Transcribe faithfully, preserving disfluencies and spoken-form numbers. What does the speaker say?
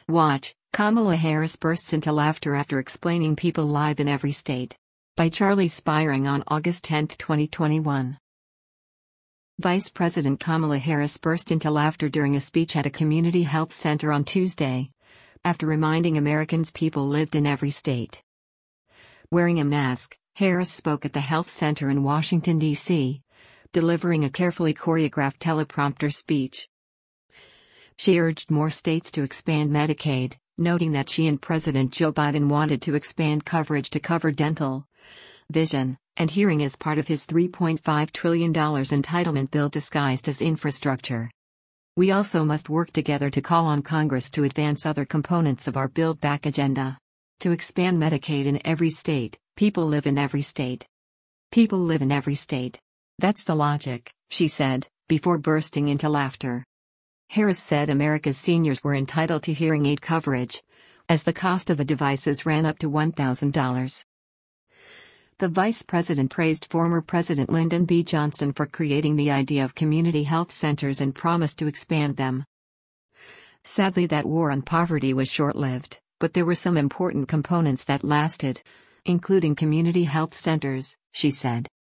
Watch, Kamala Harris bursts into laughter after explaining People Live in Every State. By Charlie Spiring on August tenth, twenty twenty-one. Vice President Kamala Harris burst into laughter during a speech at a community health center on Tuesday, after reminding Americans people lived in every state. Wearing a mask, Harris spoke at the health center in Washington, D C, delivering a carefully choreographed teleprompter speech. She urged more states to expand Medicaid, noting that she and President Joe Biden wanted to expand coverage to cover dental, vision, and hearing as part of his three point five trillion dollars entitlement bill disguised as infrastructure. We also must work together to call on Congress to advance other components of our Build Back agenda. To expand Medicaid in every state, people live in every state. People live in every state. That's the logic, she said, before bursting into laughter. Harris said America's seniors were entitled to hearing aid coverage, as the cost of the devices ran up to one thousand dollars. The vice president praised former President Lyndon B. Johnson for creating the idea of community health centers and promised to expand them. Sadly, that war on poverty was short-lived, but there were some important components that lasted, including community health centers, she said.